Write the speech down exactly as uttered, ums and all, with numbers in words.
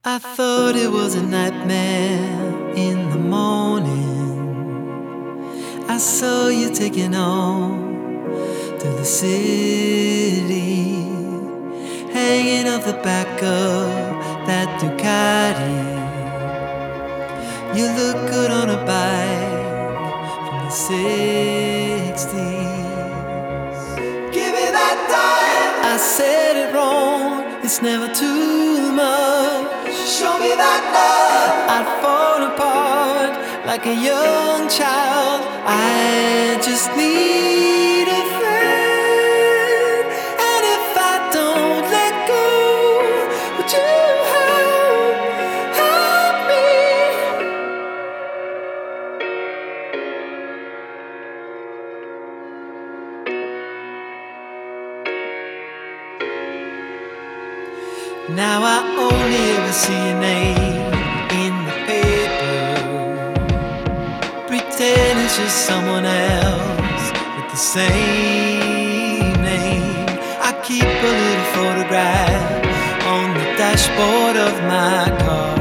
I thought it was a nightmare in the morning. I saw you taking on to the city, hanging off the back of that Ducati. You look good on a bike from the sixties. Give me that time. I said it wrong, it's never too much. Show me that love. I'd fall apart like a young child. I just need a friend, and if I don't let go, would you help, help me? Now I only ever see your name in the paper, pretend it's just someone else with the same name. I keep a little photograph on the dashboard of my car.